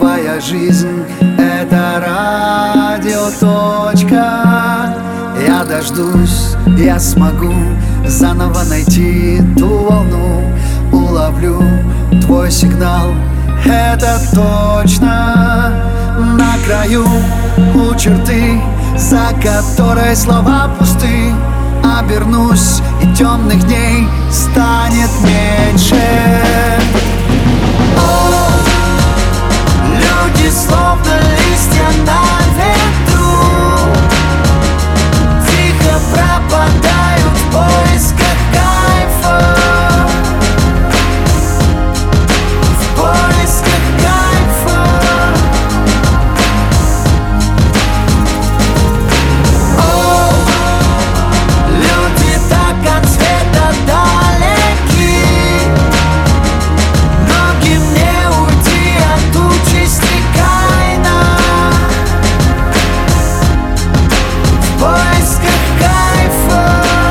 твоя жизнь — это радиоточка. Я дождусь, я смогу заново найти ту волну. Уловлю твой сигнал, это точно. На краю у черты, за которой слова пусты, обернусь, и темных дней станет меньше. О, люди словно листья на ветру, тихо пропадают в поисках кайфа, в поисках кайфа. О, люди так от света далеки, ноги мне уйти от участи Каина, в поисках кайфа.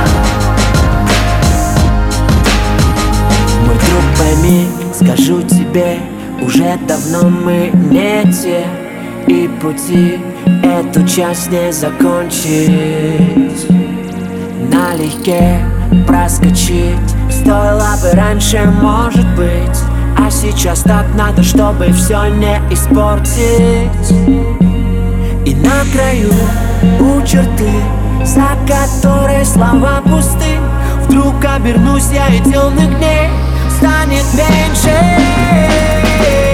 Мой друг, пойми, скажу тебе, уже давно мы не те, и пути эту часть не закончить. Налегке проскочить стоило бы раньше, может быть, а сейчас так надо, чтобы все не испортить. И на краю у черты, за которой слова пусты, вдруг обернусь я, и темных дней станет меньше.